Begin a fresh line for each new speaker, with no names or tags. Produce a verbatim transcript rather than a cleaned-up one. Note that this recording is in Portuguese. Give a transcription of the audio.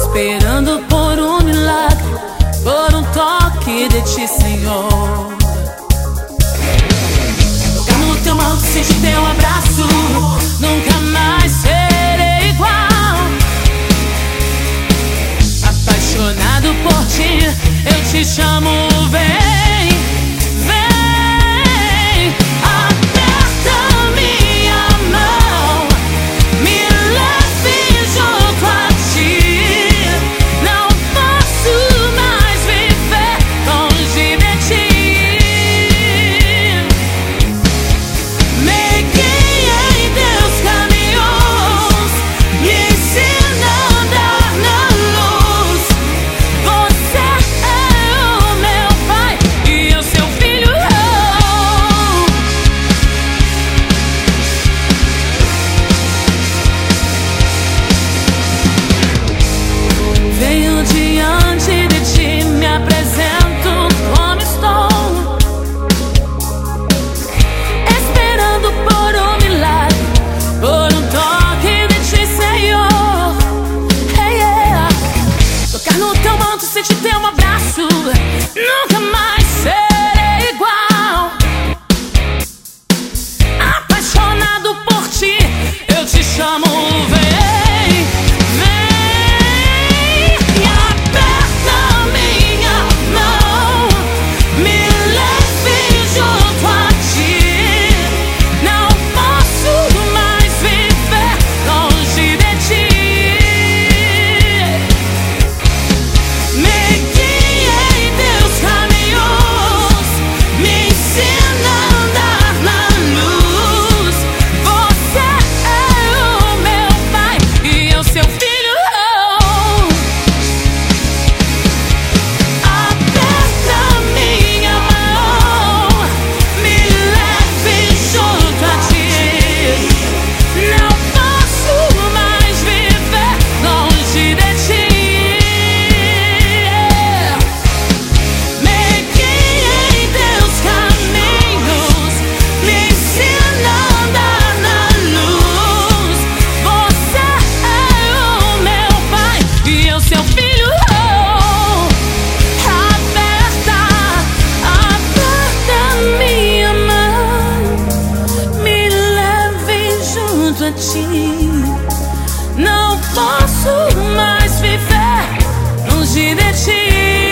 esperando por um milagre, por um toque de ti, Senhor. Tocar no teu manto, sentir teu abraço, nunca mais serei igual. Apaixonado por ti, eu te chamo, vem. Sentir teu abraço, nunca mais serei igual. Apaixonado por ti, eu te chamo, vem, vem. E aperta minha mão, me leve junto a ti. Não posso mais viver longe de ti. Não posso mais viver longe de ti.